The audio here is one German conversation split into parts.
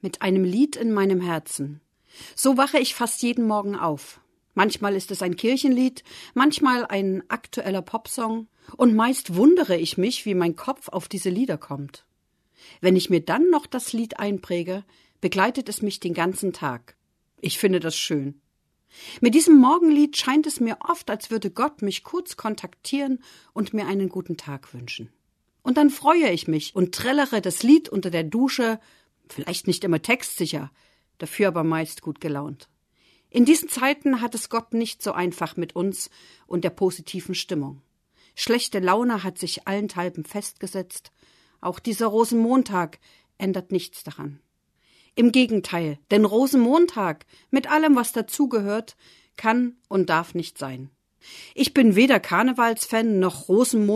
mit einem Lied in meinem Herzen. So wache ich fast jeden Morgen auf. Manchmal ist es ein Kirchenlied, manchmal ein aktueller Popsong und meist wundere ich mich, wie mein Kopf auf diese Lieder kommt. Wenn ich mir dann noch das Lied einpräge, begleitet es mich den ganzen Tag. Ich finde das schön. Mit diesem Morgenlied scheint es mir oft, als würde Gott mich kurz kontaktieren und mir einen guten Tag wünschen. Und dann freue ich mich und trällere das Lied unter der Dusche, vielleicht nicht immer textsicher, dafür aber meist gut gelaunt. In diesen Zeiten hat es Gott nicht so einfach mit uns und der positiven Stimmung. Schlechte Laune hat sich allenthalben festgesetzt. Auch dieser Rosenmontag ändert nichts daran. Im Gegenteil, denn Rosenmontag, mit allem, was dazugehört, kann und darf nicht sein. Ich bin weder Karnevalsfan noch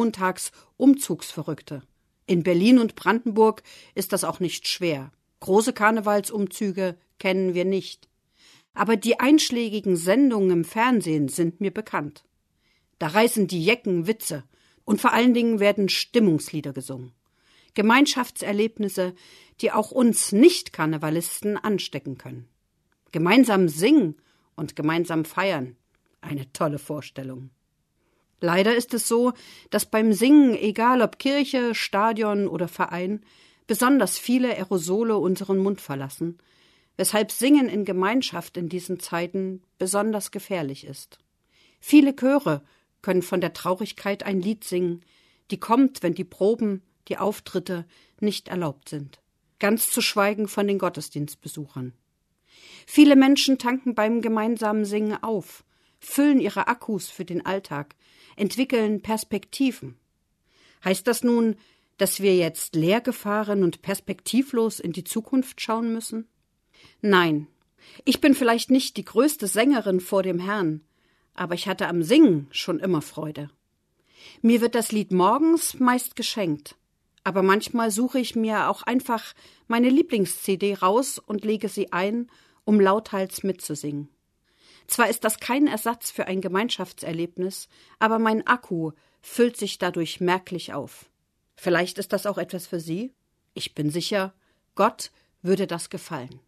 Rosenmontags-Umzugsverrückte. In Berlin und Brandenburg ist das auch nicht schwer. Große Karnevalsumzüge kennen wir nicht. Aber die einschlägigen Sendungen im Fernsehen sind mir bekannt. Da reißen die Jecken Witze und vor allen Dingen werden Stimmungslieder gesungen. Gemeinschaftserlebnisse, die auch uns Nicht-Karnevalisten anstecken können. Gemeinsam singen und gemeinsam feiern. Eine tolle Vorstellung. Leider ist es so, dass beim Singen, egal ob Kirche, Stadion oder Verein, besonders viele Aerosole unseren Mund verlassen, weshalb Singen in Gemeinschaft in diesen Zeiten besonders gefährlich ist. Viele Chöre können von der Traurigkeit ein Lied singen, die kommt, wenn die Proben, die Auftritte nicht erlaubt sind. Ganz zu schweigen von den Gottesdienstbesuchern. Viele Menschen tanken beim gemeinsamen Singen auf, füllen ihre Akkus für den Alltag, entwickeln Perspektiven. Heißt das nun, dass wir jetzt leergefahren und perspektivlos in die Zukunft schauen müssen? Nein, ich bin vielleicht nicht die größte Sängerin vor dem Herrn, aber ich hatte am Singen schon immer Freude. Mir wird das Lied morgens meist geschenkt, aber manchmal suche ich mir auch einfach meine Lieblings-CD raus und lege sie ein, um lauthals mitzusingen. Zwar ist das kein Ersatz für ein Gemeinschaftserlebnis, aber mein Akku füllt sich dadurch merklich auf. Vielleicht ist das auch etwas für Sie? Ich bin sicher, Gott würde das gefallen.